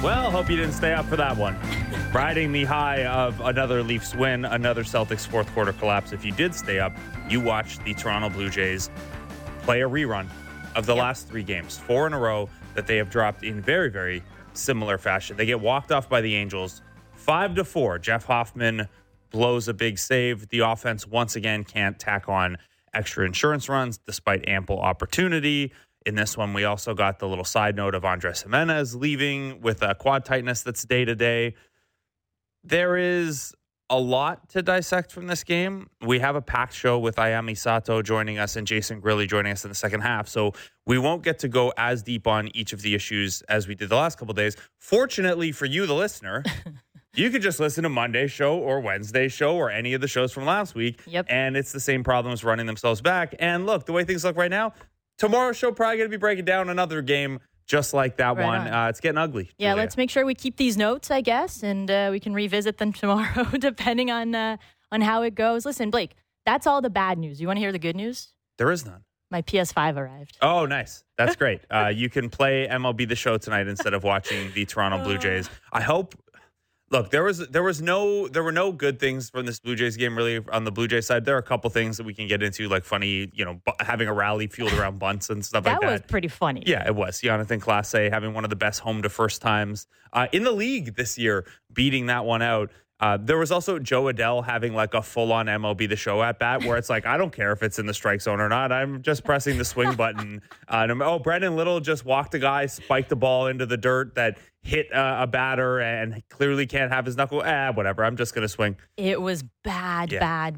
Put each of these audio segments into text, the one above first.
Well, hope you didn't stay up for that one. Riding the high of another Leafs win, another Celtics fourth quarter collapse. If you did stay up, you watched the Toronto Blue Jays play a rerun of the last 3 games, 4 in a row that they have dropped in very, very similar fashion. They get walked off by the Angels 5-4. Jeff Hoffman blows a big save. The offense once again can't tack on extra insurance runs despite ample opportunity. In this one, we also got the little side note of Andres Jimenez leaving with a quad tightness that's day-to-day. There is a lot to dissect from this game. We have a packed show with Ayami Sato joining us and Jason Grilli joining us in the second half, so we won't get to go as deep on each of the issues as we did the last couple of days. Fortunately for you, the listener, you could just listen to Monday's show or Wednesday's show or any of the shows from last week, and it's the same problems running themselves back. And look, the way things look right now, tomorrow's show probably going to be breaking down another game just like that one. It's getting ugly. Yeah, Julia. let's make sure we keep these notes, I guess, and we can revisit them tomorrow depending on how it goes. Listen, Blake, that's all the bad news. You want to hear the good news? There is none. My PS5 arrived. Oh, nice. That's great. You can play MLB The Show tonight instead of watching the Toronto Blue Jays. I hope. Look, there were no good things from this Blue Jays game really on the Blue Jays side. There are a couple things that we can get into, like funny, having a rally fueled around bunts and stuff like that. That was pretty funny. Yeah, it was. Jonathan Clase having one of the best home to first times in the league this year, beating that one out. There was also Joe Adell having like a full-on MLB The Show at bat where it's like, I don't care if it's in the strike zone or not. I'm just pressing the swing button. Brendan Little just walked a guy, spiked the ball into the dirt that hit a batter and clearly can't have his knuckle. Whatever. I'm just going to swing. It was bad.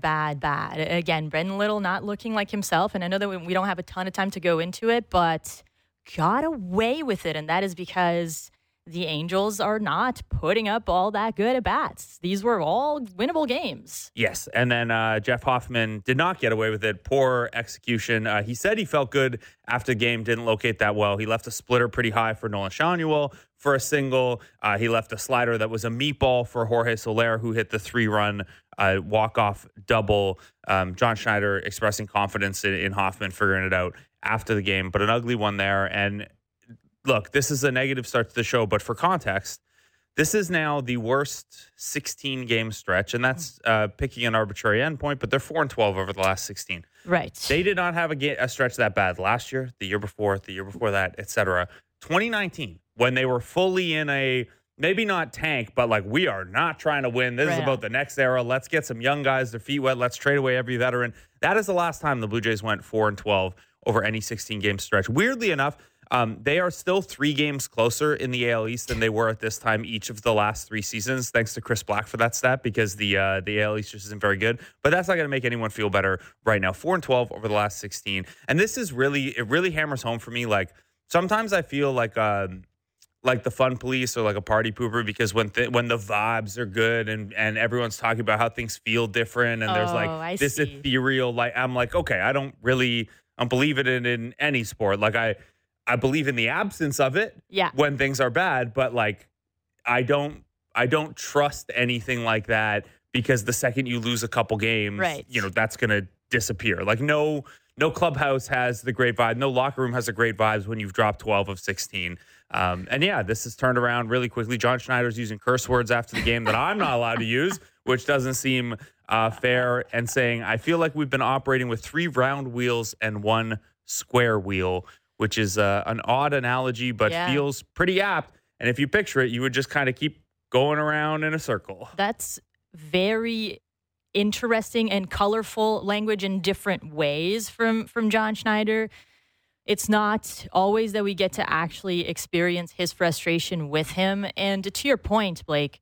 Again, Brendan Little not looking like himself. And I know that we don't have a ton of time to go into it, but got away with it. And that is because the Angels are not putting up all that good at bats. These were all winnable games. Yes, and then Jeff Hoffman did not get away with it. Poor execution. He said he felt good after the game, didn't locate that well. He left a splitter pretty high for Nolan Schanuel for a single. He left a slider that was a meatball for Jorge Soler, who hit the 3-run walk-off double. John Schneider expressing confidence in Hoffman figuring it out after the game, but an ugly one there. And look, this is a negative start to the show, but for context, this is now the worst 16-game stretch, and that's picking an arbitrary endpoint, but they're 4-12 over the last 16. Right. They did not have a stretch that bad last year, the year before that, etc. 2019, when they were fully in a, maybe not tank, but like, we are not trying to win. This is about the next era. Let's get some young guys, their feet wet. Let's trade away every veteran. That is the last time the Blue Jays went 4-12 over any 16-game stretch. Weirdly enough, they are still 3 games closer in the AL East than they were at this time each of the last 3 seasons, thanks to Chris Black for that stat, because the AL East just isn't very good. But that's not going to make anyone feel better right now. 4-12 over the last 16. And this is really hammers home for me. Like, sometimes I feel like the fun police or like a party pooper, because when the vibes are good and everyone's talking about how things feel different and there's like this ethereal, like, I'm like, okay, I don't believe it in any sport. Like, I believe in the absence of it when things are bad, but like I don't trust anything like that, because the second you lose a couple games, that's going to disappear. Like no clubhouse has the great vibe. No locker room has the great vibes when you've dropped 12 of 16. This has turned around really quickly. John Schneider's using curse words after the game that I'm not allowed to use, which doesn't seem fair, and saying, I feel like we've been operating with 3 round wheels and 1 square wheel, which is an odd analogy, but feels pretty apt. And if you picture it, you would just kind of keep going around in a circle. That's very interesting and colorful language in different ways from John Schneider. It's not always that we get to actually experience his frustration with him. And to your point, Blake,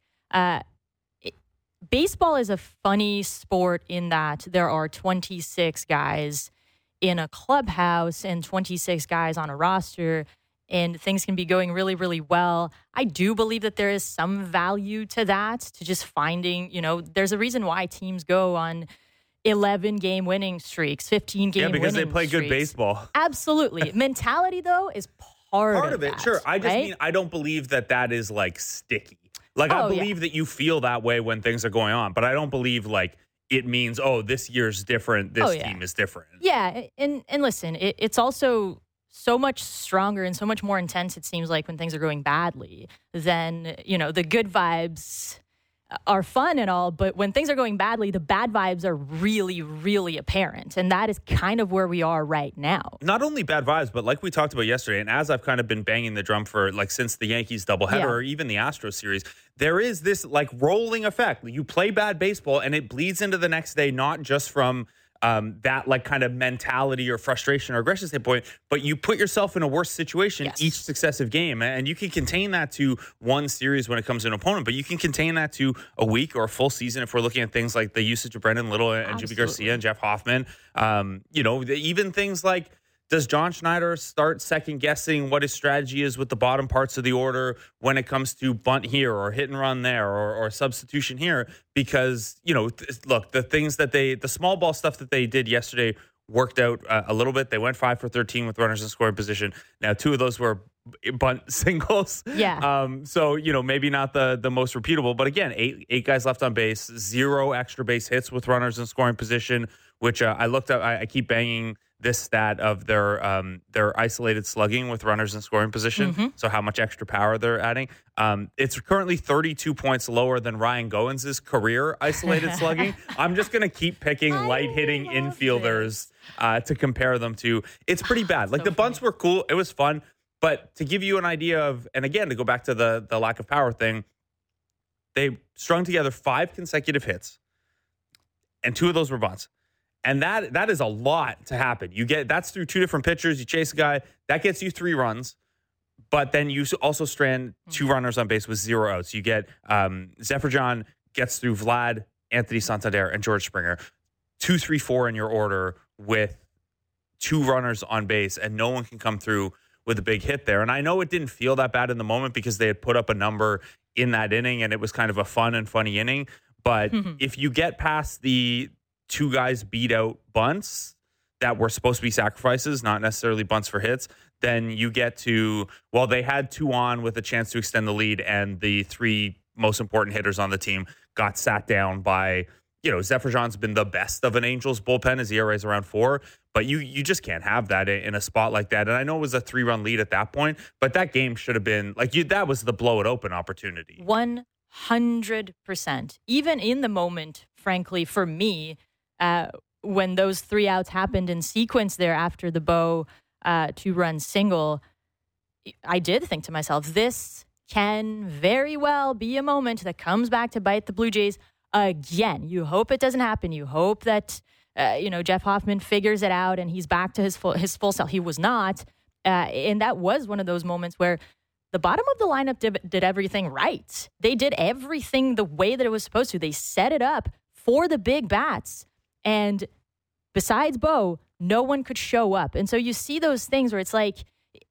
baseball is a funny sport in that there are 26 guys in a clubhouse and 26 guys on a roster, and things can be going really, really well. I do believe that there is some value to that, to just finding, there's a reason why teams go on 11-game winning streaks, 15-game winning streaks. Yeah, because they play good baseball. Absolutely. Mentality, though, is part of it. That, sure. I just right? mean, I don't believe that is like sticky. Like, I believe that you feel that way when things are going on, but I don't believe like it means, this year's different, this team is different. Yeah, and listen, it's also so much stronger and so much more intense, it seems like, when things are going badly. Then, the good vibes are fun and all, but when things are going badly, the bad vibes are really, really apparent. And that is kind of where we are right now. Not only bad vibes, but like we talked about yesterday, and as I've kind of been banging the drum for since the Yankees doubleheader or even the Astros series, there is this rolling effect. You play bad baseball and it bleeds into the next day, not just from that kind of mentality or frustration or aggression standpoint, but you put yourself in a worse situation each successive game. And you can contain that to one series when it comes to an opponent, but you can contain that to a week or a full season if we're looking at things like the usage of Brendan Little and Jimmy Garcia and Jeff Hoffman. Even things like, does John Schneider start second-guessing what his strategy is with the bottom parts of the order when it comes to bunt here or hit and run there or substitution here? Because, look, the small ball stuff that they did yesterday worked out a little bit. They went 5 for 13 with runners in scoring position. Now, 2 of those were bunt singles. Yeah. So, maybe not the most repeatable. But again, eight guys left on base, 0 extra base hits with runners in scoring position, which I looked up. I keep banging this stat of their isolated slugging with runners in scoring position. Mm-hmm. So how much extra power they're adding. It's currently 32 points lower than Ryan Goins' career isolated slugging. I'm just going to keep picking light-hitting infielders to compare them to. It's pretty bad. The bunts were cool. It was fun. But to give you an idea of, and again, to go back to the lack of power thing, they strung together 5 consecutive hits, and 2 of those were bunts. And that is a lot to happen. That's through 2 different pitchers. You chase a guy, that gets you 3 runs, but then you also strand 2 runners on base with 0 outs. You get Zephyr John gets through Vlad, Anthony Santander, and George Springer. 2, 3, 4 in your order with 2 runners on base, and no one can come through with a big hit there. And I know it didn't feel that bad in the moment because they had put up a number in that inning, and it was kind of a fun and funny inning. But if you get past the 2 guys beat out bunts that were supposed to be sacrifices, not necessarily bunts for hits, then you get to, they had 2 on with a chance to extend the lead, and the 3 most important hitters on the team got sat down by, Zephyr John's been the best of an Angels bullpen. His ERA is around 4, but you just can't have that in a spot like that. And I know it was a 3-run lead at that point, but that game should have been, that was the blow it open opportunity. 100%. Even in the moment, frankly, for me, when those 3 outs happened in sequence there after the Bo 2-run single, I did think to myself, this can very well be a moment that comes back to bite the Blue Jays again. You hope it doesn't happen. You hope that, Jeff Hoffman figures it out and he's back to his full self. He was not. And that was one of those moments where the bottom of the lineup did everything right. They did everything the way that it was supposed to. They set it up for the big bats. And besides Bo, no one could show up. And so you see those things where it's like,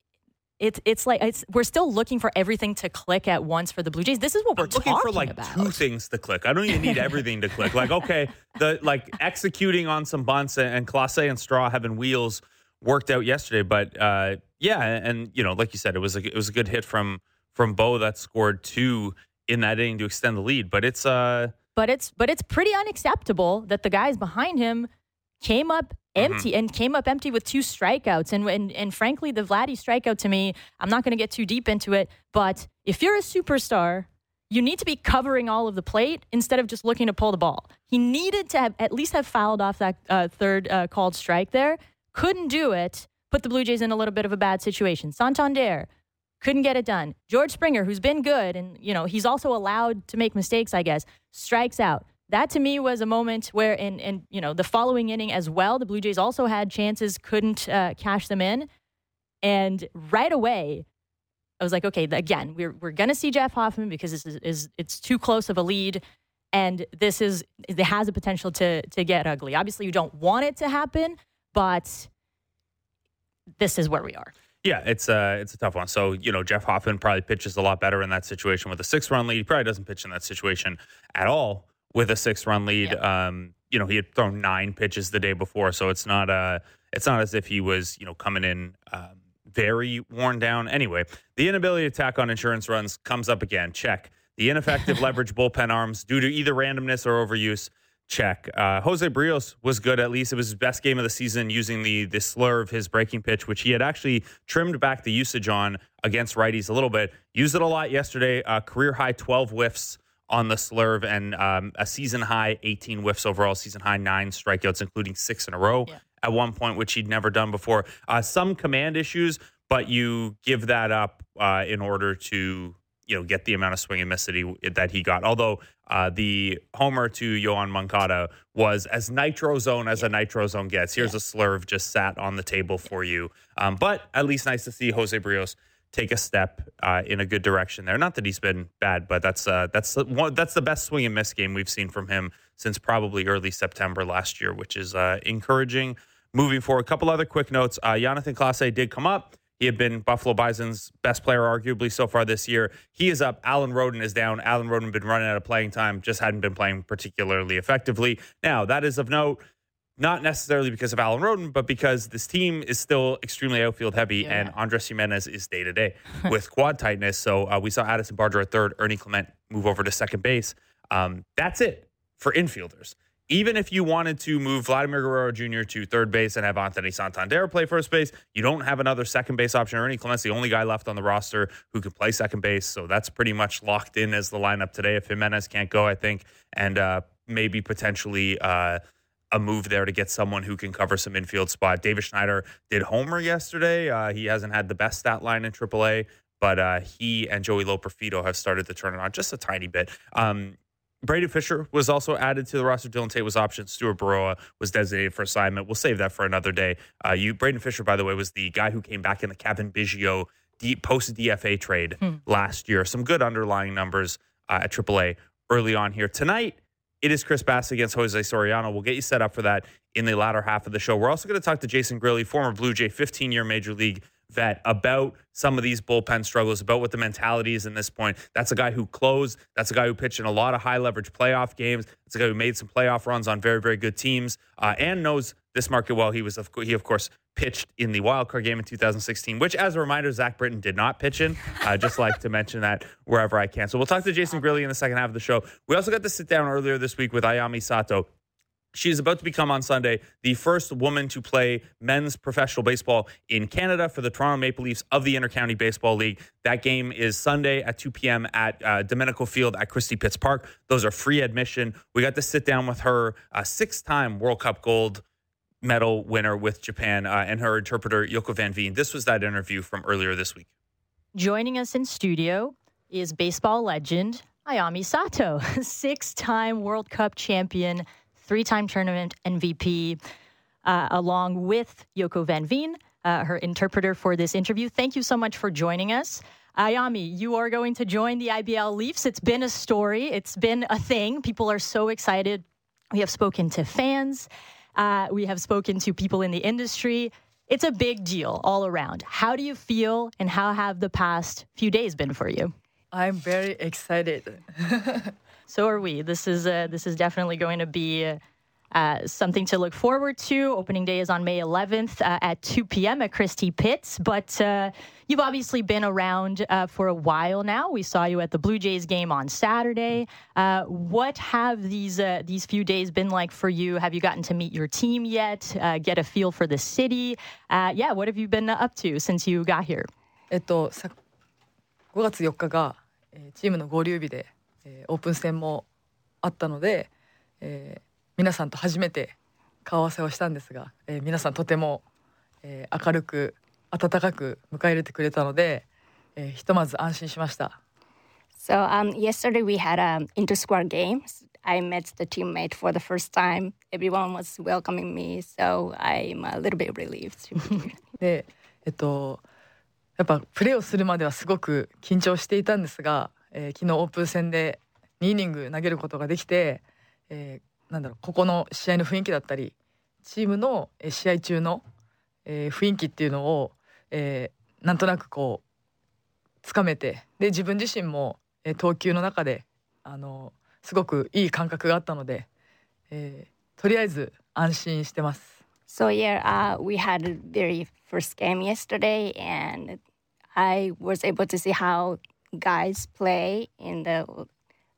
we're still looking for everything to click at once for the Blue Jays. This is what we're talking about. Looking for 2 things to click. I don't even need everything to click. Executing on some bunts and Clase and Straw having wheels worked out yesterday. But and like you said, it was a good hit from Bo that scored 2 in that inning to extend the lead. But it's But it's pretty unacceptable that the guys behind him came up empty and came up empty with 2 strikeouts. And frankly, the Vladdy strikeout to me, I'm not going to get too deep into it, but if you're a superstar, you need to be covering all of the plate instead of just looking to pull the ball. He needed to at least have fouled off that third called strike there. Couldn't do it. Put the Blue Jays in a little bit of a bad situation. Santander couldn't get it done. George Springer, who's been good, and he's also allowed to make mistakes, I guess, strikes out. That to me was a moment where in the following inning as well, the Blue Jays also had chances, couldn't cash them in. And right away, I was like, okay, again, we're going to see Jeff Hoffman because it's too close of a lead, and it has a potential to get ugly. Obviously, you don't want it to happen, but this is where we are. Yeah, it's a tough one. So, Jeff Hoffman probably pitches a lot better in that situation with a 6-run lead. He probably doesn't pitch in that situation at all with a 6-run lead. Yep. He had thrown 9 pitches the day before, so it's not as if he was, coming in very worn down. Anyway, the inability to tack on insurance runs comes up again. Check. The ineffective leverage bullpen arms due to either randomness or overuse. check. Jose Barrios was good, at least. It was his best game of the season using the slur of his breaking pitch, which he had actually trimmed back the usage on against righties a little bit. Used it a lot yesterday. Career high 12 whiffs on the slurve and a season high 18 whiffs overall, season high 9 strikeouts, including 6 in a row at one point, which he'd never done before. Some command issues, but you give that up in order to get the amount of swing and miss that he got. Although the homer to Yoan Moncada was as nitro zone as a nitro zone gets. Here's a slurve just sat on the table for you. But at least nice to see Jose Barrios take a step in a good direction there. Not that he's been bad, but that's the best swing and miss game we've seen from him since probably early September last year, which is encouraging. Moving forward, a couple other quick notes. Jonathan Clase did come up. He had been Buffalo Bison's best player, arguably, so far this year. He is up. Alan Roden is down. Alan Roden been running out of playing time, just hadn't been playing particularly effectively. Now, that is of note, not necessarily because of Alan Roden, but because this team is still extremely outfield heavy, and Andres Jimenez is day-to-day with quad tightness. So we saw Addison Barger at third, Ernie Clement move over to second base. That's it for infielders. Even if you wanted to move Vladimir Guerrero Jr. to third base and have Anthony Santander play first base, you don't have another second base option. Ernie Clement's the only guy left on the roster who can play second base, so that's pretty much locked in as the lineup today. If Jimenez can't go, I think, and maybe potentially a move there to get someone who can cover some infield spot. Davis Schneider did homer yesterday. He hasn't had the best stat line in AAA, but he and Joey Loperfido have started to turn it on just a tiny bit. Braden Fisher was also added to the roster. Dylan Tate was optioned. Stuart Baroa was designated for assignment. We'll save that for another day. Braden Fisher, by the way, was the guy who came back in the Kevin Biggio post-DFA trade last year. Some good underlying numbers at AAA early on here. Tonight, it is Chris Bass against Jose Soriano. We'll get you set up for that in the latter half of the show. We're also going to talk to Jason Grilli, former Blue Jay, 15-year Major League vet, about some of these bullpen struggles, about what the mentality is in this point. That's a guy who closed. That's a guy who pitched in a lot of high-leverage playoff games. That's a guy who made some playoff runs on very, very good teams and knows this market well. He, of course, pitched in the wildcard game in 2016, which, as a reminder, Zach Britton did not pitch in. Just like to mention that wherever I can. So we'll talk to Jason Grilli in the second half of the show. We also got to sit down earlier this week with Ayami Sato. She's about to become on Sunday the first woman to play men's professional baseball in Canada for the Toronto Maple Leafs of the Intercounty Baseball League. That game is Sunday at 2 p.m. at Domenico Field at Christie Pitts Park. Those are free admission. We got to sit down with her, a 6-time World Cup gold medal winner with Japan, and her interpreter, Yoko Van Veen. This was that interview from earlier this week. Joining us in studio is baseball legend Ayami Sato, 6-time World Cup champion, 3-time tournament MVP, along with Yoko Van Veen, her interpreter for this interview. Thank you so much for joining us. Ayami, you are going to join the IBL Leafs. It's been a story. It's been a thing. People are so excited. We have spoken to fans. We have spoken to people in the industry. It's a big deal all around. How do you feel, and how have the past few days been for you? I'm very excited. So are we. This is definitely going to be something to look forward to. Opening day is on May 11th at 2 p.m. at Christie Pitts. But you've obviously been around for a while now. We saw you at the Blue Jays game on Saturday. What have these few days been like for you? Have you gotten to meet your team yet? Get a feel for the city? What have you been up to since you got here? 5月4日がチームの合流日でオープン戦もあったので、皆さんと初めて顔合わせをしたんですが、皆さんとても、明るく温かく迎え入れてくれたので、ひとまず安心しました。 So yesterday we had an inter-squad game. I met the teammate for the first time. Everyone was welcoming me, so I'm a little bit relieved. で、やっぱプレーをするまではすごく緊張していたんですが、昨日オープン戦で2イニング投げることができて、ここの試合の雰囲気だったりチームの試合中の雰囲気っていうのをなんとなくこうつかめて、で自分自身も投球の中ですごくいい感覚があったので、とりあえず安心してます。 So we had a very first game yesterday, and I was able to see how guys play in the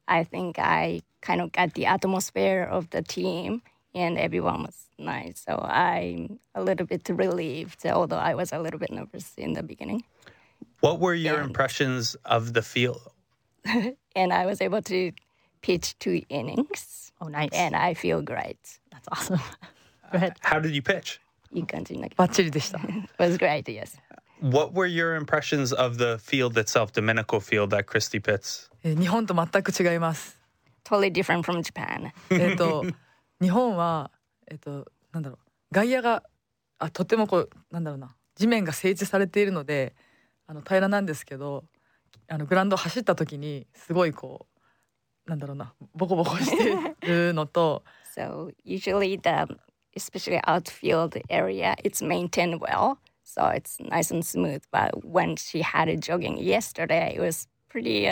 I think I kind of got the atmosphere of the team, and everyone was nice. So I'm a little bit relieved, although I was a little bit nervous in the beginning. What were your impressions of the field? And I was able to pitch 2 innings. Oh, nice. And I feel great. That's awesome. Go ahead. How did you pitch? いい感じになりバッチリでした。 It was great, yes. What were your impressions of the field itself, Domenico Field at Christie Pitts? 日本と全く違います。 Totally different from Japan. 日本はなんだろう、外野がとてもこうなんだろうな、地面が整地されているので平らなんですけど、グラウンドを走った時にすごいこうなんだろうな、ボコボコしてるのと。 So usually especially outfield area, it's maintained well, so it's nice and smooth. But when she had it jogging yesterday, it was pretty.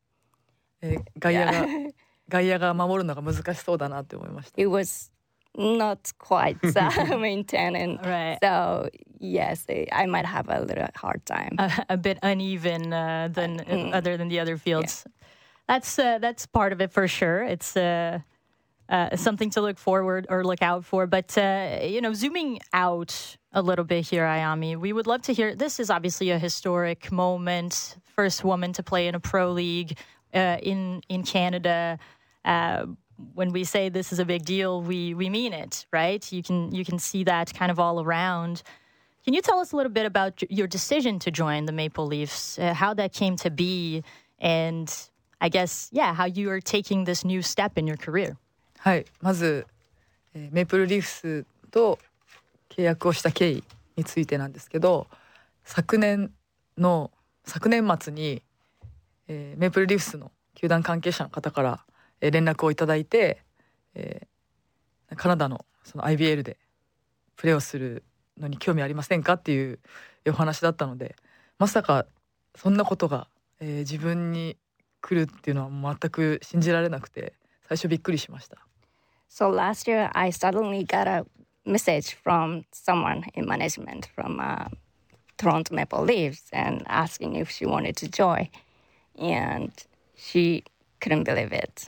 外野が守るのが難しそうだなって思いました。 It was not quite maintained, Right. So yes, I might have a little hard time. A bit uneven other than the other fields. Yeah. That's part of it for sure. It's something to look forward or look out for. But zooming out a little bit here, Ayami, we would love to hear. This is obviously a historic moment. First woman to play in a pro league in Canada. When we say this is a big deal, we mean it, right? You can see that kind of all around. Can you tell us a little bit about your decision to join the Maple Leafs, how that came to be, and I guess, how you are taking this new step in your career? はい、まず、メイプルリーフスと契約をした経緯についてなんですけど、昨年末に、メイプルリーフスの球団関係者の方から、連絡をいただいて、カナダのその IBL でプレーをするのに興味ありませんかっていうお話だったので、まさかそんなことが、自分に来るっていうのは全く信じられなくて、最初びっくりしました。 So last year, I suddenly got a message from someone in management from Toronto Maple Leafs and asking if she wanted to join. And she couldn't believe it.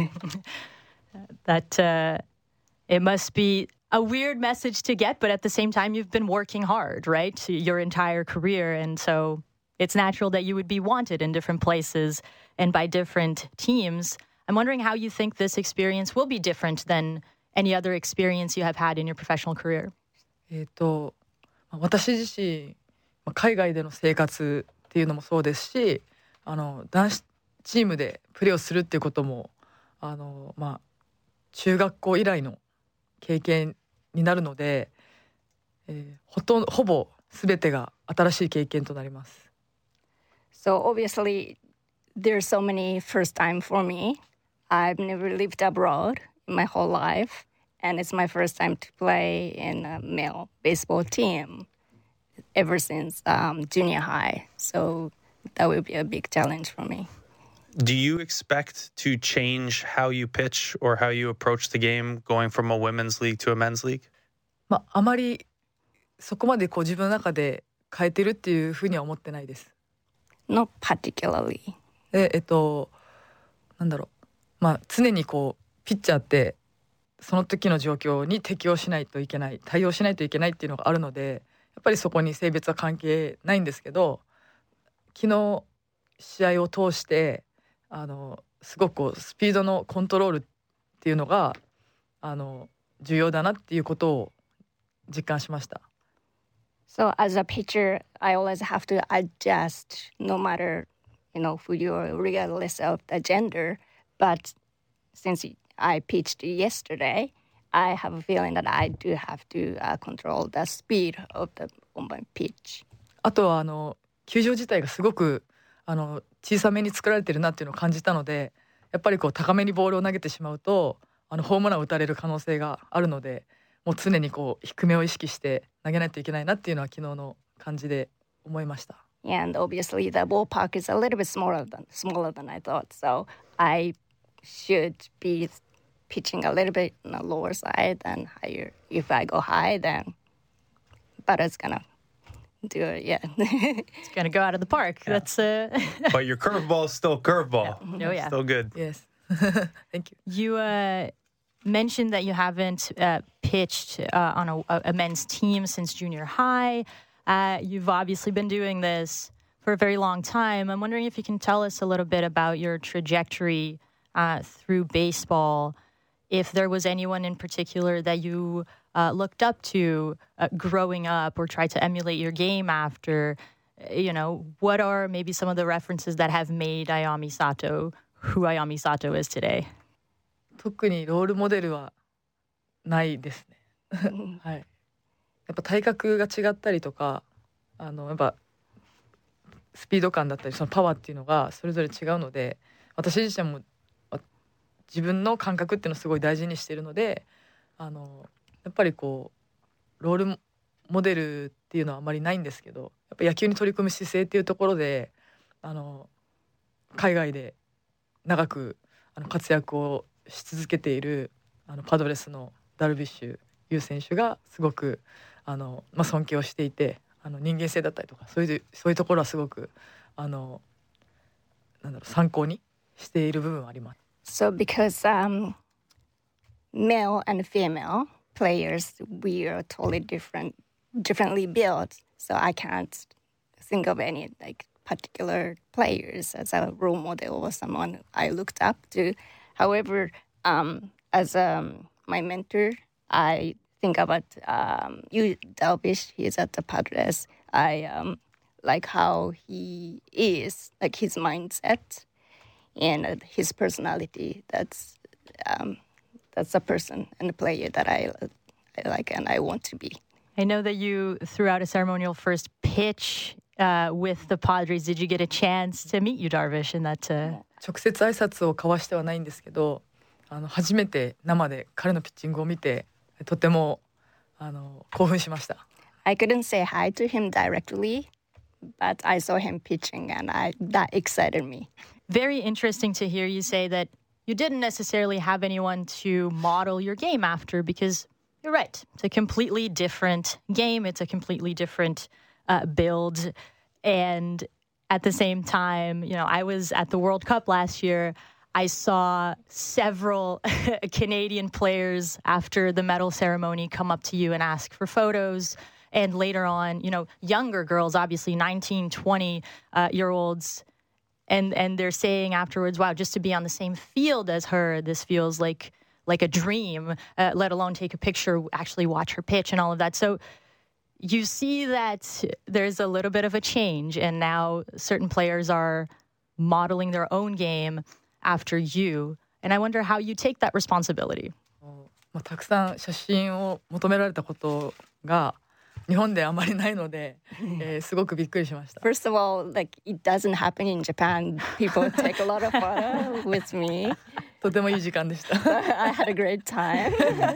That it must be a weird message to get, but at the same time, you've been working hard, right? Your entire career. And so it's natural that you would be wanted in different places and by different teams. I'm wondering how you think this experience will be different than any other experience you have had in your professional career. 私自身海外での生活っていうのもそうですし、男子チームでプレーをするっていうことも中学校以来の経験になるので、ほぼ全てが新しい経験となります。 So obviously, there's so many first time for me. I've never lived abroad in my whole life, and it's my first time to play in a male baseball team ever since junior high. So that will be a big challenge for me. Do you expect to change how you pitch or how you approach the game going from a women's league to a men's league? あまりそこまで自分の中で変えてるっていうふうには思ってないです。 Not particularly. で、なんだろう。常にピッチャーってその時の状況に適応しないといけない、対応しないといけないっていうのがあるので、やっぱりそこに性別は関係ないんですけど、昨日試合を通してすごくスピードのコントロールっていうのが重要だなっていうことを実感しました。 So as a pitcher, I always have to adjust no matter, who you are regardless of the gender. But since I pitched yesterday, I have a feeling that I do have to control the speed of the pitch. あとは球場自体がすごく小さめに作られてるなっていうのを感じたので、やっぱり高めにボールを投げてしまうとホームランを打たれる可能性があるので、もう常に低めを意識して投げないといけないなっていうのは昨日の感じで思いました。 And obviously the ballpark is a little bit smaller than I thought, so I should be pitching a little bit on the lower side than higher. If I go high, then Butta's gonna do it. Yeah, it's gonna go out of the park. Yeah. That's But your curveball is still curveball. Yeah. Oh yeah, still good. Yes. Thank you. You mentioned that you haven't pitched on a men's team since junior high. You've obviously been doing this for a very long time. I'm wondering if you can tell us a little bit about your trajectory through baseball. If there was anyone in particular that you looked up to growing up or tried to emulate your game after, what are maybe some of the references that have made Ayami Sato who Ayami Sato is today? 特にロールモデルはないですね。はい。やっぱ体格が違ったりとか、やっぱスピード感だったりそのパワーっていうのがそれぞれ違うので、私自身も自分の感覚っていうのをすごい大事にしているので、やっぱりこうロールモデルっていうのはあまりないんですけど、やっぱ野球に取り組む姿勢っていうところで海外で長く活躍をし続けているパドレスのダルビッシュ有選手がすごく尊敬をしていて、人間性だったりとかそういうところはすごく参考にしている部分はあります。 So because male and female players, we are totally differently built. So I can't think of any particular players as a role model or someone I looked up to. However, as my mentor, I think about Yu Darvish. He's at the Padres. I like how he is, like his mindset and his personality. That's a person and a player that I like and I want to be. I know that you threw out a ceremonial first pitch with the Padres. Did you get a chance to meet Yu Darvish in that? 直接挨拶を交わしてはないんですけど、初めて生で彼のピッチングを見てとても興奮しました。 I couldn't say hi to him directly, but I saw him pitching and that excited me. Very interesting to hear you say that you didn't necessarily have anyone to model your game after because you're right. It's a completely different game. It's a completely different build. And at the same time, I was at the World Cup last year. I saw several Canadian players after the medal ceremony come up to you and ask for photos. And later on, younger girls, obviously 19, 20-year-olds, and they're saying afterwards, wow, just to be on the same field as her, this feels like a dream, let alone take a picture, actually watch her pitch and all of that. So you see that there's a little bit of a change, and now certain players are modeling their own game after you. And I wonder how you take that responsibility. たくさん写真を求められたことが日本であまりないので、すごくびっくりしました。 First of all, it doesn't happen in Japan. People take a lot of photos with me. とてもいい時間でした。 I had a great time.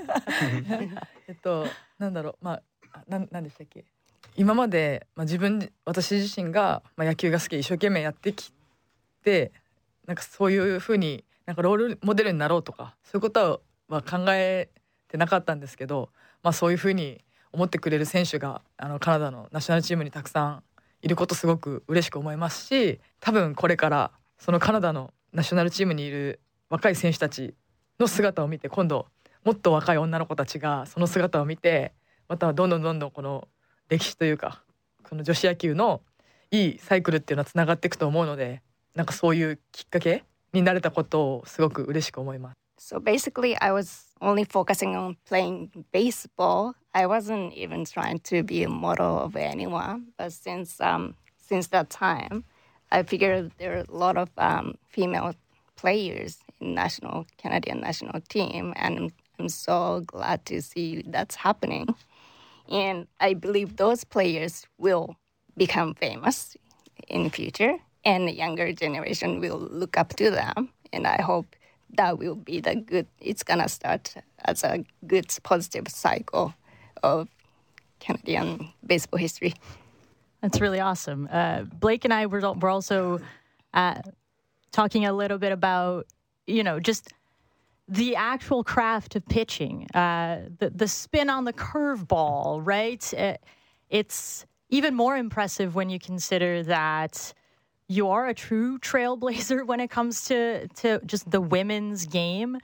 なんだろう、なんでしたっけ。今まで、私自身が、野球が好きで一生懸命やってきて、そういうふうにロールモデルになろうとかそういうことは考えてなかったんですけど、そういうふうに思ってくれる選手がカナダのナショナルチームにたくさんいることすごく嬉しく思いますし、多分これからそのカナダのナショナルチームにいる若い選手たちの姿を見て、今度もっと若い女の子たちがその姿を見て、またどんどんこの歴史というかこの女子野球のいいサイクルっていうのはつながっていくと思うので、そういうきっかけになれたことをすごく嬉しく思います。 So basically, I was only focusing on playing baseball. I wasn't even trying to be a model of anyone. But since that time, I figured there are a lot of female players in Canadian national team, and I'm so glad to see that's happening. And I believe those players will become famous in the future. And the younger generation will look up to them. And I hope that will be it's going to start as a good, positive cycle of Canadian baseball history. That's really awesome. Blake and I were also talking a little bit about, just the actual craft of pitching, the spin on the curveball, right? It's even more impressive when you consider that you are a true trailblazer when it comes to just the women's game.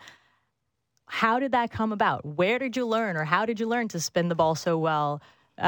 How did that come about? Where did you learn, or how did you learn to spin the ball so well?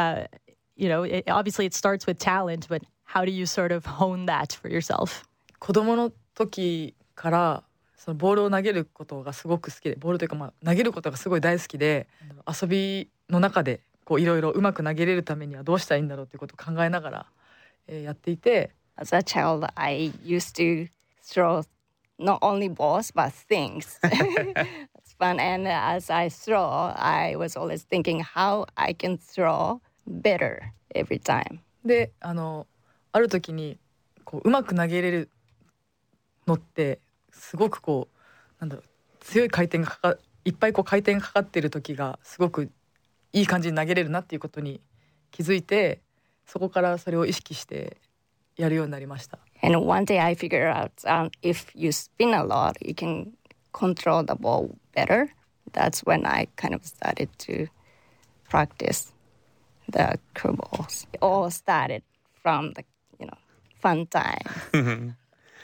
Obviously it starts with talent, but how do you sort of hone that for yourself? 子供の時からそのボールを投げることがすごく好きで、ボールというか投げることがすごい大好きで、遊びの中でこういろいろうまく投げれるためにはどうしたらいいんだろうということを考えながら、やっていて。 As a child, I used to throw not only balls but things. It's fun, and as I throw, I was always thinking how I can throw better every time. で、ある時にこううまく投げれるのってすごくこう強い回転がいっぱいこう回転がかかっている時がすごくいい感じに投げれるなっていうことに気づいて、そこからそれを意識してやるようになりました。 And one day I figured out if you spin a lot, you can control the ball better. That's when I kind of started to practice the curveballs. It all started from the fun time.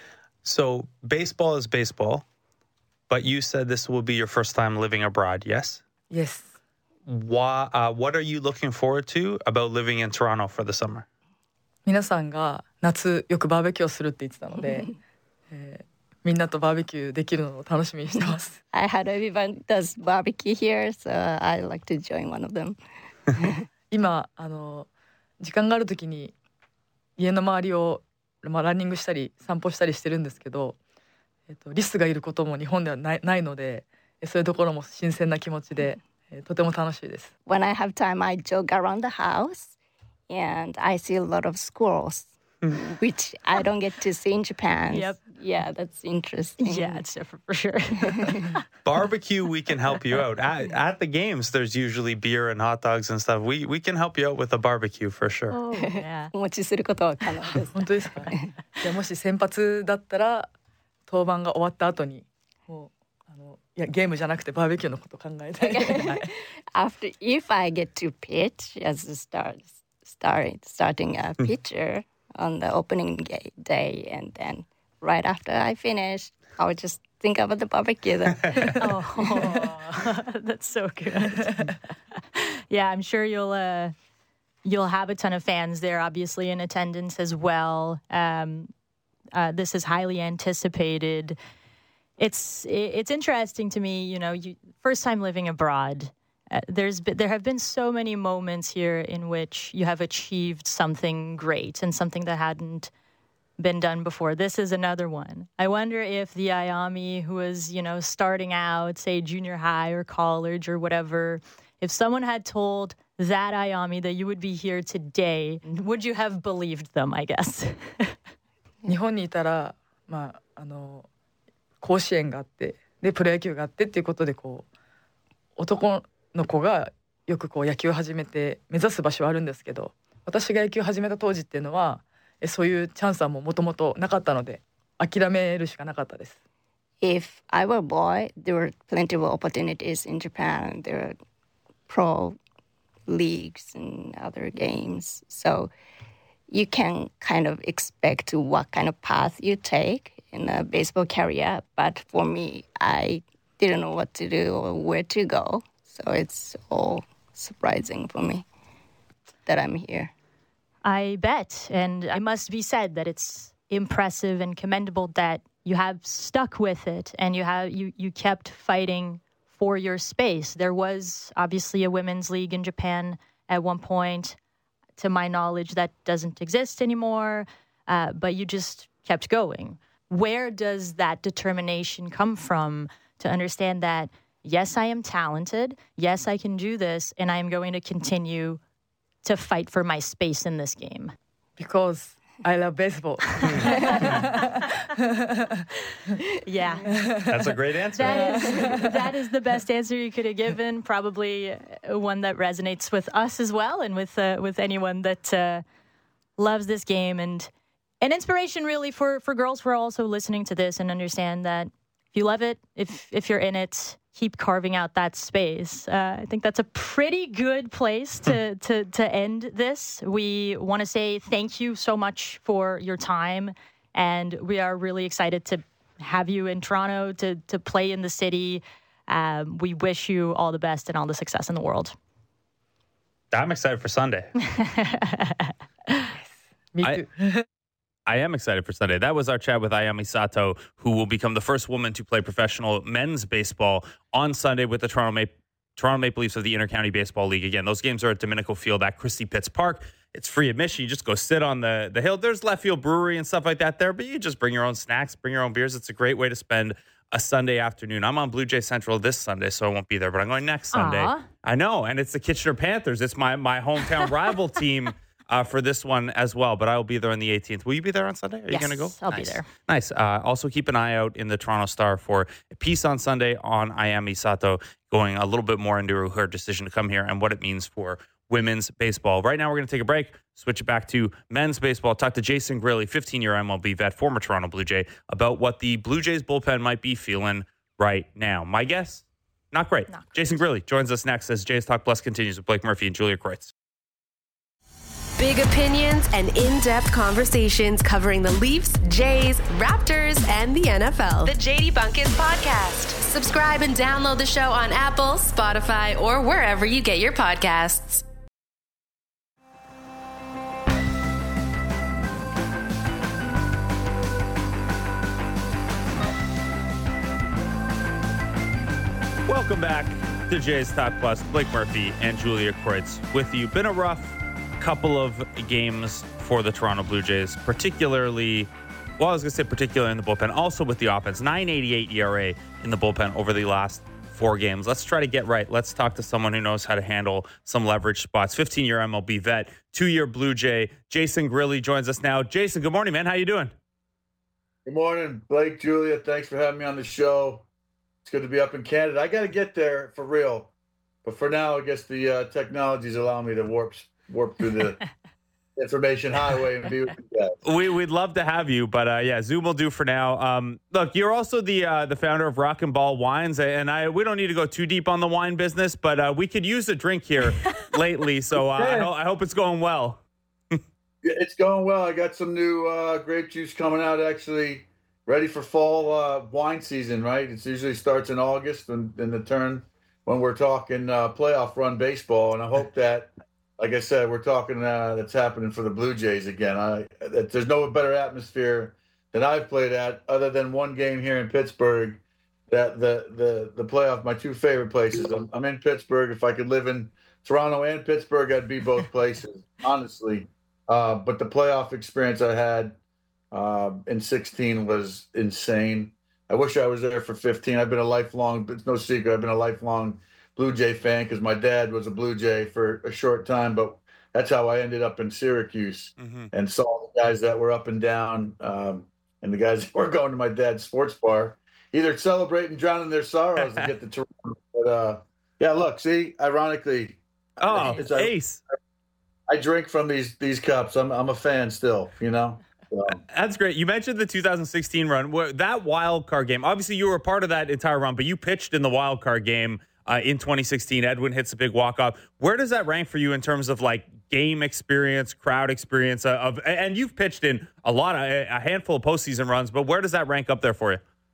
So baseball is baseball, but you said this will be your first time living abroad, yes? Yes. What are you looking forward to about living in Toronto for the summer? 皆さんが夏よくバーベキューをするって言ってたので、みんなとバーベキューできるのを楽しみにしてます。 I heard everyone does barbecue here, so I like to join one of them. 今時間がある時に家の周りをランニングしたり散歩したりしてるんですけど、リスがいることも日本ではないので、そういうところも新鮮な気持ちで、とても楽しいです。 When I have time, I jog around the house and I see a lot of squirrels, which I don't get to see in Japan. Yep. Yeah, that's interesting. Yeah, it's different for sure. Barbecue, we can help you out. At the games, there's usually beer and hot dogs and stuff. We can help you out with a barbecue for sure. Oh, yeah. お持ちすることは可能です。 本当ですか？じゃあもし先発だったら登板が終わった後にもういやゲームじゃなくてバーベキューのこと考えて、はい、 If I get to pitch as a starting a pitcher on the opening day, and then right after I finish, I would just think about the barbecue. Oh, that's so good. Yeah, I'm sure you'll have a ton of fans there, obviously in attendance as well. This is highly anticipated. It's interesting to me, first time living abroad. There have been so many moments here in which you have achieved something great and something that hadn't been done before. This is another one. I wonder if the Ayami who was, starting out, say junior high or college or whatever, if someone had told that Ayami that you would be here today, would you have believed them, I guess? 日本にいたら、甲子園があってでプロ野球があってっていうことで男の子がよく野球を始めて目指す場所はあるんですけど、私が野球を始めた当時っていうのはそういうチャンスはもともとなかったので諦めるしかなかったです。 If I were a boy, there were plenty of opportunities in Japan. There are pro leagues and other games. So you can kind of expect what kind of path you take in a baseball career. But for me, I didn't know what to do or where to go. So it's all surprising for me that I'm here. I bet. And it must be said that it's impressive and commendable that you have stuck with it and you kept fighting for your space. There was obviously a women's league in Japan at one point. To my knowledge, that doesn't exist anymore, but you just kept going. Where does that determination come from to understand that, yes, I am talented, yes, I can do this, and I am going to continue to fight for my space in this game? Because I love baseball. Yeah. That's a great answer. That is the best answer you could have given. Probably one that resonates with us as well and with anyone that loves this game. And an inspiration really for girls who are also listening to this and understand that if you love it, if you're in it, keep carving out that space. I think that's a pretty good place to end this. We want to say thank you so much for your time And we are really excited to have you in Toronto to play in the city. We wish you all the best and all the success in the world. I'm excited for Sunday. Me too. I am excited for Sunday. That was our chat with Ayami Sato, who will become the first woman to play professional men's baseball on Sunday with the Toronto Maple Leafs of the Intercounty Baseball League. Again, those games are at Domenico Field at Christie Pitts Park. It's free admission. You just go sit on the hill. There's Left Field Brewery and stuff like that there, but you just bring your own snacks, bring your own beers. It's a great way to spend a Sunday afternoon. I'm on Blue Jay Central this Sunday, so I won't be there, but I'm going next Sunday. Aww. I know, and it's the Kitchener Panthers. It's my hometown rival team for this one as well, but I will be there on the 18th. Will you be there on Sunday? Are you going to go? I'll be there. Nice. Also, keep an eye out in the Toronto Star for a piece on Sunday on Ayami Sato, going a little bit more into her decision to come here and what it means for women's baseball. Right now, we're going to take a break, switch it back to men's baseball, talk to Jason Grilli, 15-year MLB vet, former Toronto Blue Jay, about what the Blue Jays bullpen might be feeling right now. My guess? Not great. Jason Grilli joins us next as Jays Talk Plus continues with Blake Murphy and Julia Kreutz. Big opinions and in-depth conversations covering the Leafs, Jays, Raptors, and the NFL. The JD Bunkis Podcast. Subscribe and download the show on Apple, Spotify, or wherever you get your podcasts. Welcome back to Jays Talk Plus. Blake Murphy and Julia Kreutz with you. Been a rough couple of games for the Toronto Blue Jays, particularly in the bullpen, also with the offense. 9.88 ERA in the bullpen over the last 4 games. Let's try to get right. Let's talk to someone who knows how to handle some leverage spots. 15-year MLB vet, 2-year Blue Jay, Jason Grilli joins us now. Jason, good morning, man. How you doing? Good morning, Blake, Julia. Thanks for having me on the show. It's good to be up in Canada. I got to get there for real. But for now, I guess the technology's allowing me to warp through the information highway and be with you guys. We'd love to have you, but Zoom will do for now. Look, you're also the founder of Rock and Ball Wines, and we don't need to go too deep on the wine business, but we could use a drink here lately, so I hope it's going well. It's going well. I got some new grape juice coming out, actually, ready for fall wine season, right? It usually starts in August and the turn when we're talking playoff run baseball, and I hope that, like I said, we're talking that's happening for the Blue Jays again. There's no better atmosphere than I've played at, other than one game here in Pittsburgh. That the playoff, my 2 favorite places. I'm in Pittsburgh. If I could live in Toronto and Pittsburgh, I'd be both places, honestly. But the playoff experience I had in 16 was insane. I wish I was there for 15. I've been it's no secret, I've been a lifelong Blue Jay fan because my dad was a Blue Jay for a short time, but that's how I ended up in Syracuse and saw the guys that were up and down and the guys that were going to my dad's sports bar, either celebrating, drowning their sorrows to get to Toronto. But look, see, ironically, ace. I drink from these cups. I'm a fan still, you know. That's great. You mentioned the 2016 run. That wild card game. Obviously, you were a part of that entire run, but you pitched in the wild card game. In 2016, Edwin hits a big walk-off. Where does that rank for you in terms of like game experience, crowd experience and you've pitched in a handful of postseason runs, but where does that rank up there for you?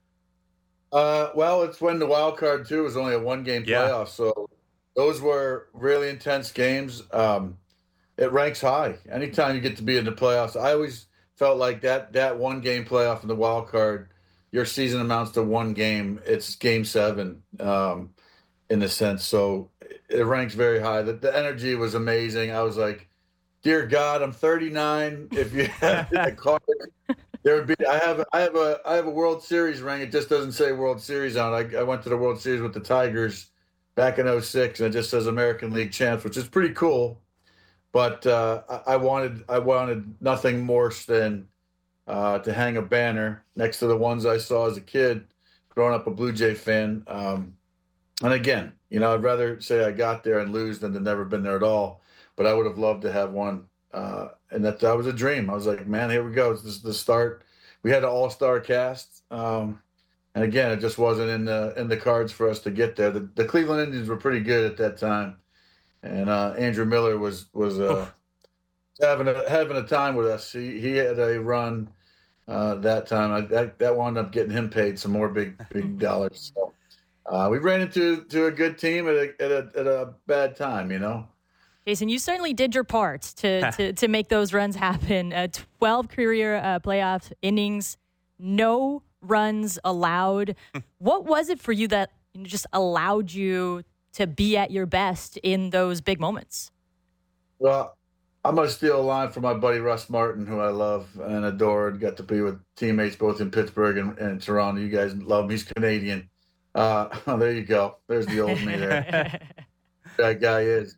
Well, it's when the wild card too was only a 1-game playoff, so those were really intense games. It ranks high. Anytime you get to be in the playoffs, I always felt like that 1-game playoff in the wild card, your season amounts to 1 game. It's game 7. In a sense, so it ranks very high. The energy was amazing. I was like, "Dear God, I'm 39. If you had a card, there would be. I have a World Series ring. It just doesn't say World Series on it. I went to the World Series with the Tigers back in 06, and it just says American League champs, which is pretty cool. But I wanted nothing more than to hang a banner next to the ones I saw as a kid, growing up a Blue Jay fan. And again, you know, I'd rather say I got there and lose than to never been there at all. But I would have loved to have one. And that was a dream. I was like, man, here we go. This is the start. We had an all-star cast. And again, it just wasn't in the cards for us to get there. The Cleveland Indians were pretty good at that time. And Andrew Miller was having a time with us. He had a run that time. That wound up getting him paid some more big dollars. So we ran into a good team at a bad time, you know. Jason, you certainly did your part to make those runs happen. 12 career playoff innings, no runs allowed. What was it for you that just allowed you to be at your best in those big moments? Well, I'm going to steal a line from my buddy Russ Martin, who I love and adored. Got to be with teammates both in Pittsburgh and Toronto. You guys love him. He's Canadian. There you go. There's the old me there. That guy is.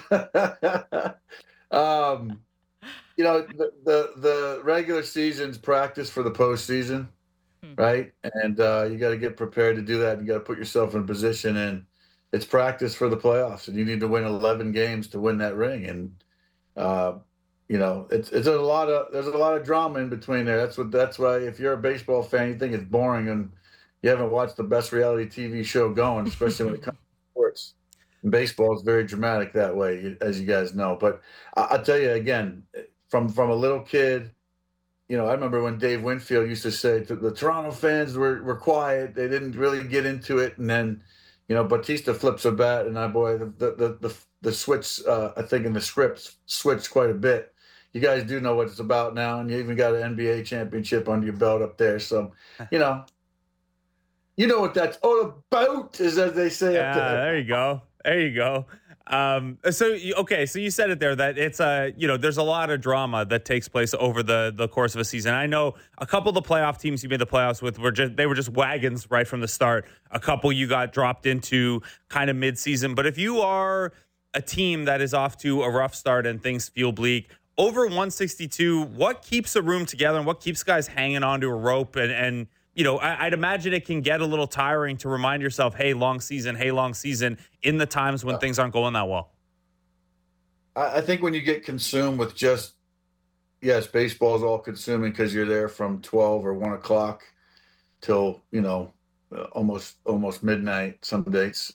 You know, the regular season's practice for the postseason, right? And you got to get prepared to do that. You got to put yourself in a position, and it's practice for the playoffs. And you need to win 11 games to win that ring. And you know, there's a lot of drama in between there. That's why if you're a baseball fan, you think it's boring and you haven't watched the best reality TV show going, especially when it comes to sports. And baseball is very dramatic that way, as you guys know. But I'll tell you again, from a little kid, you know, I remember when Dave Winfield used to say the Toronto fans were quiet. They didn't really get into it. And then, you know, Bautista flips a bat, and the switch, I think in the script switched quite a bit. You guys do know what it's about now, and you even got an NBA championship under your belt up there. So, you know what that's all about, as they say up there. There you go. There you go. So you said it there that it's there's a lot of drama that takes place over the course of a season. I know a couple of the playoff teams you made the playoffs with were just wagons right from the start. A couple you got dropped into kind of mid-season. But if you are a team that is off to a rough start and things feel bleak, over 162, what keeps a room together and what keeps guys hanging onto a rope? And you know, I'd imagine it can get a little tiring to remind yourself, hey, long season, in the times when things aren't going that well. I think when you get consumed with baseball is all consuming because you're there from 12 or 1 o'clock till, you know, almost midnight some dates.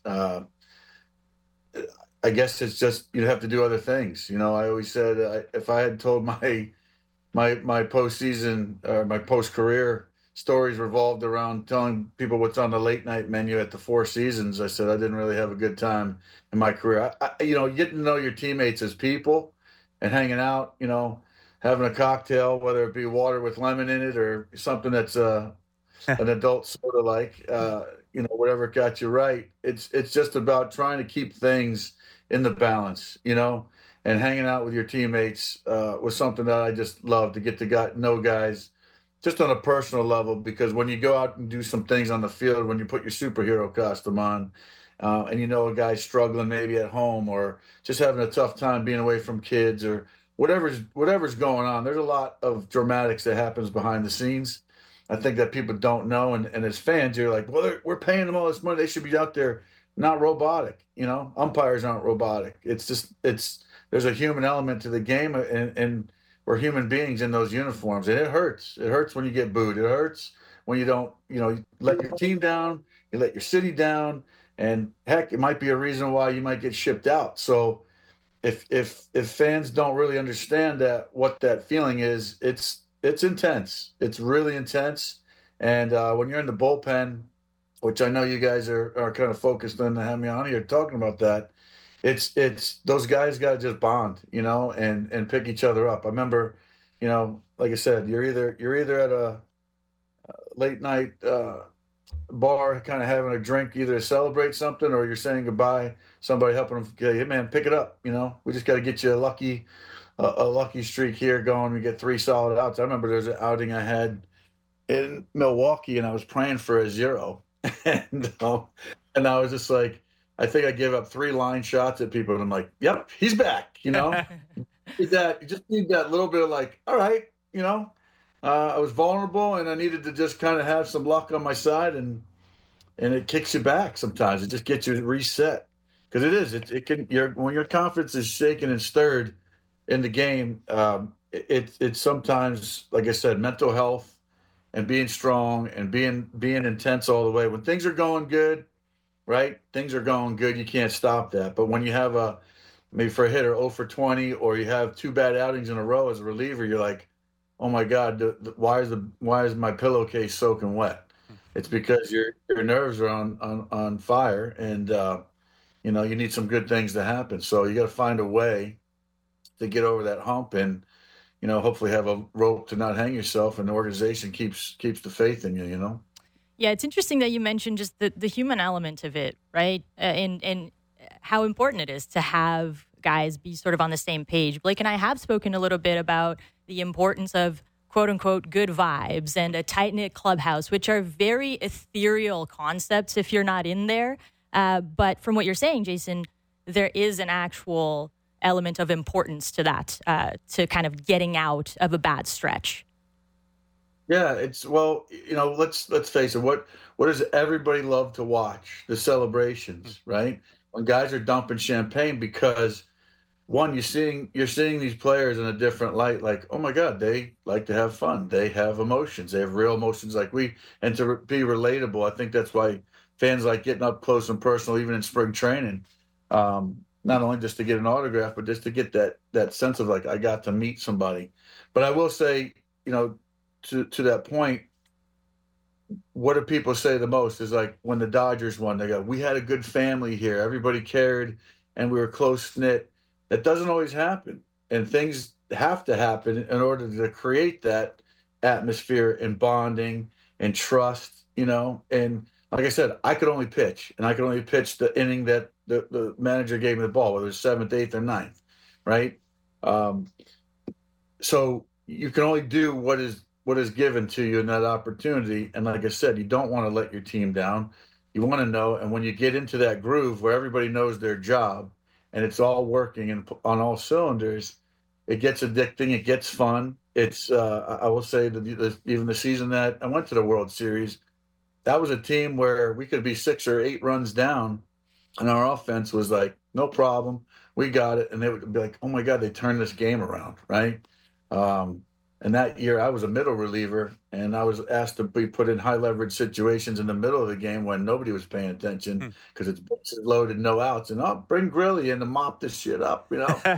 I guess it's just you have to do other things. You know, I always said if I had told my postseason or my post-career stories revolved around telling people what's on the late night menu at the Four Seasons, I said I didn't really have a good time in my career. You get to know your teammates as people and hanging out, you know, having a cocktail, whether it be water with lemon in it or something that's an adult soda like, whatever got you right. It's just about trying to keep things in the balance, you know, and hanging out with your teammates was something that I just love to get to know guys just on a personal level, because when you go out and do some things on the field, when you put your superhero costume on and you know a guy's struggling maybe at home or just having a tough time being away from kids or whatever's going on, there's a lot of dramatics that happens behind the scenes. I think that people don't know. And as fans, you're like, well, we're paying them all this money. They should be out there, not robotic. You know, umpires aren't robotic. It's just, there's a human element to the game, and we're human beings in those uniforms. And it hurts. It hurts when you get booed. It hurts when you don't, you let your team down, you let your city down. And heck, it might be a reason why you might get shipped out. So if fans don't really understand what that feeling is, it's intense. It's really intense. And when you're in the bullpen, which I know you guys are kind of focused on to have me on here talking about that, it's those guys got to just bond, you know, and pick each other up. I remember, you know, like I said, you're either at a late night bar kind of having a drink, either to celebrate something or you're saying goodbye, somebody helping them, hey man, pick it up, you know, we just got to get you a lucky streak here going. We get 3 solid outs. I remember there's an outing I had in Milwaukee and I was praying for a 0. and I was just like, I think I gave up 3 line shots at people and I'm like, yep, he's back, you know. You just need that little bit of like, all right, you know, I was vulnerable and I needed to just kind of have some luck on my side, and it kicks you back sometimes. It just gets you reset, because it can when your confidence is shaken and stirred in the game, it's sometimes, like I said, mental health and being strong and being intense all the way. When things are going good, right? Things are going good. You can't stop that. But when you have maybe for a hitter 0 for 20, or you have 2 bad outings in a row as a reliever, you're like, oh my God, why is my pillowcase soaking wet? It's because your nerves are on fire, and you know, you need some good things to happen. So you got to find a way to get over that hump, and you know, hopefully have a rope to not hang yourself, and the organization keeps the faith in you. You know. Yeah, it's interesting that you mentioned just the human element of it, right? And how important it is to have guys be sort of on the same page. Blake and I have spoken a little bit about the importance of quote unquote good vibes and a tight-knit clubhouse, which are very ethereal concepts if you're not in there. But from what you're saying, Jason, there is an actual element of importance to that, to kind of getting out of a bad stretch. Yeah, it's, well, you know, let's face it. What does everybody love to watch? The celebrations, right? When guys are dumping champagne, because one, you're seeing these players in a different light. Like, oh my God, they like to have fun. They have emotions. They have real emotions like we. And to be relatable, I think that's why fans like getting up close and personal, even in spring training. Not only just to get an autograph, but just to get that sense of like, I got to meet somebody. But I will say, you know, to that point, what do people say the most is like when the Dodgers won, they go, we had a good family here. Everybody cared and we were close knit. That doesn't always happen. And things have to happen in order to create that atmosphere and bonding and trust, you know. And like I said, I could only pitch, and I could only pitch the inning that the manager gave me the ball, whether it's 7th, 8th, or 9th, right? So you can only do what is given to you in that opportunity. And like I said, you don't want to let your team down. You want to know, and when you get into that groove where everybody knows their job and it's all working and on all cylinders, it gets addicting. It gets fun. It's I will say that even the season that I went to the World Series, that was a team where we could be 6 or 8 runs down, and our offense was like, no problem, we got it. And they would be like, oh my God, they turned this game around, right? And that year I was a middle reliever, and I was asked to be put in high leverage situations in the middle of the game when nobody was paying attention because it's bases loaded, no outs, and bring Grilly in to mop this shit up, you know.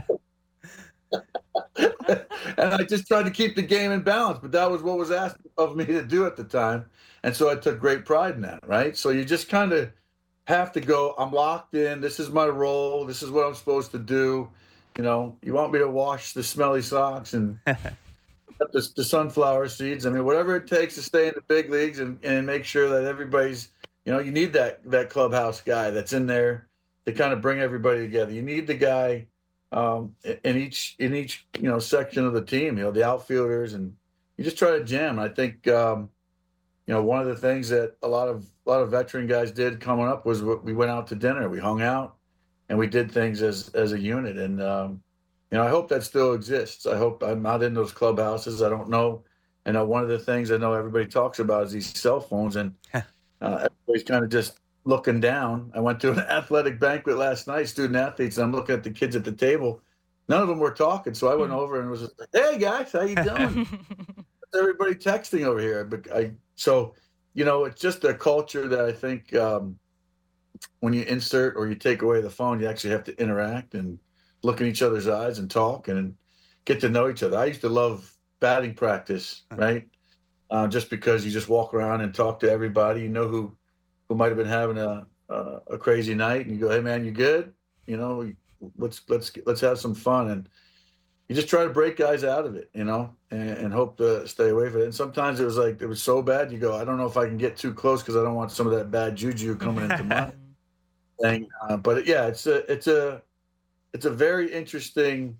And I just tried to keep the game in balance, but that was what was asked of me to do at the time. And so I took great pride in that, right? So you just kind of have to go, I'm locked in. This is my role. This is what I'm supposed to do. You know, you want me to wash the smelly socks and the sunflower seeds. I mean, whatever it takes to stay in the big leagues and make sure that everybody's, you know, you need that clubhouse guy that's in there to kind of bring everybody together. You need the guy in each you know, section of the team, you know, the outfielders, and you just try to jam. I think you know, one of the things that a lot of veteran guys did coming up was we went out to dinner, we hung out, and we did things as a unit. And you know, I hope that still exists. I hope I'm not in those clubhouses. I don't know. And one of the things I know everybody talks about is these cell phones, and everybody's kind of just looking down. I went to an athletic banquet last night, student athletes, and I'm looking at the kids at the table. None of them were talking, so I went over and was like, "Hey guys, how you doing?" Everybody texting over here. But so, you know, it's just a culture that I think when you insert or you take away the phone, you actually have to interact and look in each other's eyes and talk and get to know each other. I used to love batting practice, right? Just because you just walk around and talk to everybody. You know who might have been having a crazy night, and you go, "Hey man, you good? You know, let's have some fun." And you just try to break guys out of it, you know, and hope to stay away from it. And sometimes it was so bad, you go, I don't know if I can get too close because I don't want some of that bad juju coming into my thing. But yeah, it's a very interesting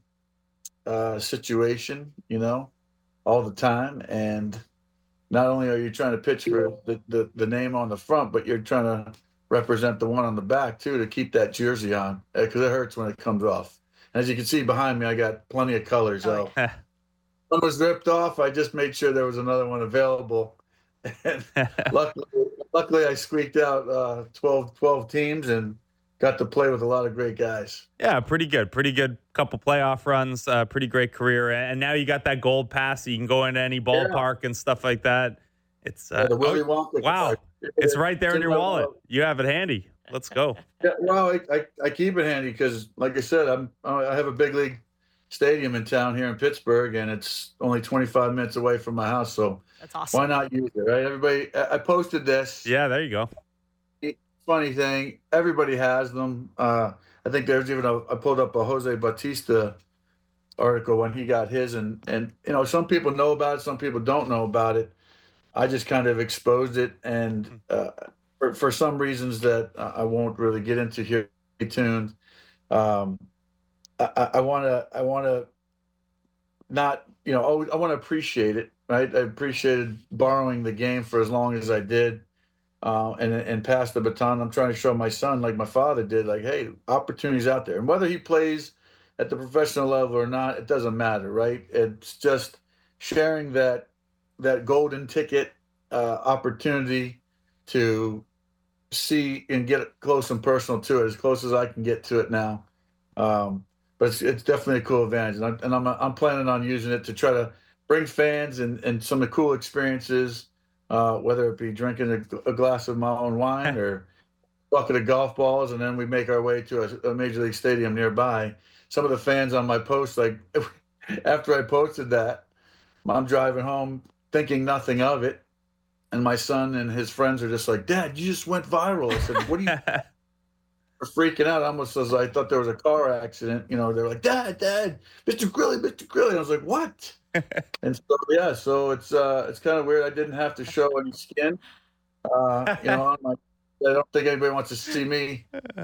situation, you know, all the time. And not only are you trying to pitch for the name on the front, but you're trying to represent the one on the back too, to keep that jersey on, because it hurts when it comes off. As you can see behind me, I got plenty of colors. So one was ripped off. I just made sure there was another one available. And luckily, I squeaked out 12 teams and got to play with a lot of great guys. Yeah, pretty good couple playoff runs, pretty great career. And now you got that gold pass, so you can go into any ballpark and stuff like that. It's the Willy Wonka card. It's right there in your wallet. You have it handy. Let's go. Yeah, well, I keep it handy because, like I said, I have a big league stadium in town here in Pittsburgh, and it's only 25 minutes away from my house. So that's awesome. Why not use it, right? Everybody, I posted this. Yeah, there you go. Funny thing, everybody has them. I think there's even I pulled up a Jose Bautista article when he got his, and some people know about it, some people don't know about it. I just kind of exposed it, and for some reasons that I won't really get into here. Stay tuned. I want to not, I want to appreciate it, right? I appreciated borrowing the game for as long as I did, and pass the baton. I'm trying to show my son, like my father did, like, hey, opportunities out there, and whether he plays at the professional level or not, it doesn't matter, right? It's just sharing that golden ticket opportunity to see and get close and personal to it, as close as I can get to it now. But it's definitely a cool advantage, and I'm planning on using it to try to bring fans and some of the cool experiences, whether it be drinking a glass of my own wine or a bucket of golf balls, and then we make our way to a major league stadium nearby. Some of the fans on my post, like after I posted that, I'm driving home thinking nothing of it, and my son and his friends are just like, "Dad, you just went viral." I said, "What are you?" They're freaking out, almost as I thought there was a car accident. They're like, "Dad, Mr. Grilli, Mr. Grilli." And I was like, "What?" And so it's kind of weird. I didn't have to show any skin. I don't think anybody wants to see me,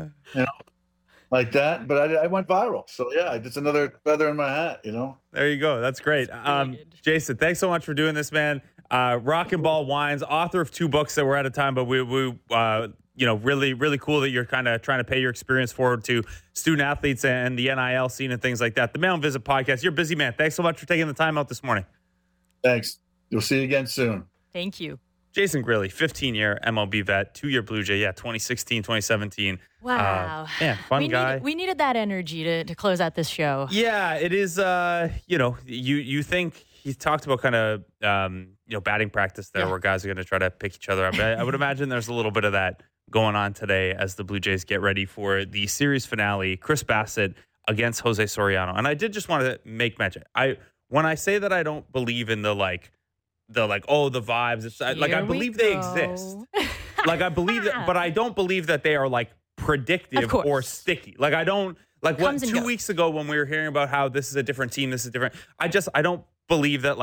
like that. But I went viral. So yeah, it's another feather in my hat. There you go. That's great. Jason, thanks so much for doing this, man. Rock and Ball Wines, author of 2 books that we're out of time, but we really, really cool that you're kind of trying to pay your experience forward to student athletes and the NIL scene and things like that. The Mail and Visit podcast. You're a busy man. Thanks so much for taking the time out this morning. Thanks. We'll see you again soon. Thank you. Jason Grilli, 15-year MLB vet, 2-year Blue Jay. Yeah, 2016, 2017. Wow. Fun guy. We needed that energy to close out this show. Yeah, it is, you think he talked about kind of, batting practice there where guys are going to try to pick each other up. I would imagine there's a little bit of that going on today as the Blue Jays get ready for the series finale, Chris Bassitt against Jose Soriano. And I did just want to make mention. When I say that I don't believe in the vibes, I believe they exist. I believe that, but I don't believe that they are predictive or sticky. I don't, 2 weeks ago when we were hearing about how this is a different team, this is different. I don't believe that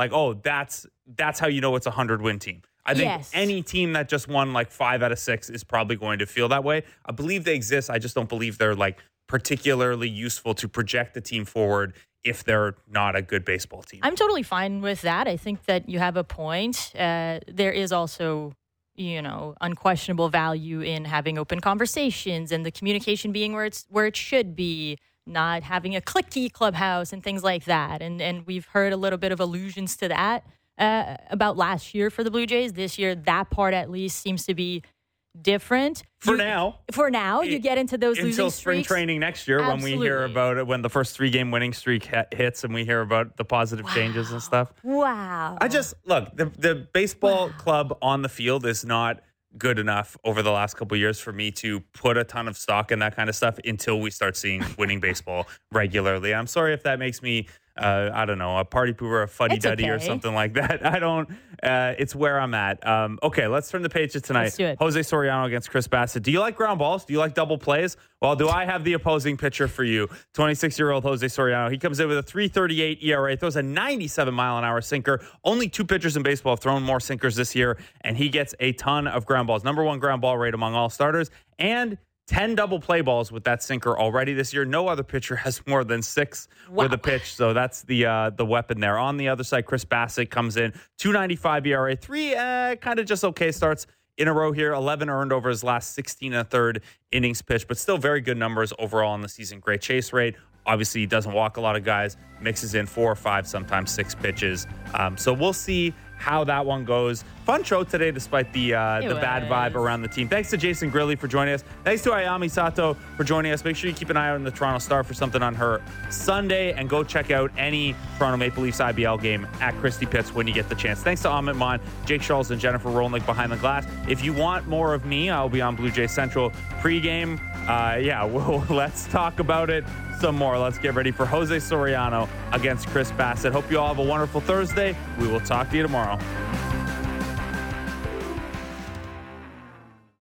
that's how you know it's a 100-win team. I think any team that just won 5 out of 6 is probably going to feel that way. I believe they exist. I just don't believe they're particularly useful to project the team forward if they're not a good baseball team. I'm totally fine with that. I think that you have a point. There is also, unquestionable value in having open conversations and the communication being where it should be, not having a cliquey clubhouse and things like that. And we've heard a little bit of allusions to that about last year for the Blue Jays. This year, that part at least seems to be different. For now, you get into those losing until streaks. spring training next year. Absolutely. When we hear about it, when the first 3-game winning streak hits, and we hear about the positive changes and stuff. Wow! I just look the baseball club on the field is not good enough over the last couple of years for me to put a ton of stock in that kind of stuff until we start seeing winning baseball regularly. I'm sorry if that makes me I don't know, a party pooper, a fuddy-duddy or something like that. I don't, it's where I'm at. Okay, let's turn the page to tonight. Let's do it. Jose Soriano against Chris Bassitt. Do you like ground balls? Do you like double plays? Well, do I have the opposing pitcher for you? 26-year-old Jose Soriano. He comes in with a 3.38 ERA, throws a 97-mile-an-hour sinker. Only 2 pitchers in baseball have thrown more sinkers this year, and he gets a ton of ground balls. Number 1 ground ball rate among all starters, and 10 double play balls with that sinker already this year. No other pitcher has more than 6 with a pitch, so that's the weapon there. On the other side, Chris Bassitt comes in, 2.95 ERA, 3 kind of just okay starts in a row here, 11 earned over his last 16 1/3 innings pitched, but still very good numbers overall in the season. Great chase rate. Obviously, he doesn't walk a lot of guys, mixes in 4 or 5, sometimes 6 pitches. So we'll see how that one goes. Fun show today, despite the bad vibe around the team. Thanks to Jason Grilli for joining us. Thanks to Ayami Sato for joining us. Make sure you keep an eye out on the Toronto Star for something on her Sunday, and go check out any Toronto Maple Leafs IBL game at Christie Pitts when you get the chance. Thanks to Amit Mon, Jake Charles, and Jennifer Rolnick behind the glass. If you want more of me, I'll be on Blue Jay Central pregame. Let's talk about it some more. Let's get ready for Jose Soriano against Chris Bassett. Hope you all have a wonderful Thursday. We will talk to you tomorrow.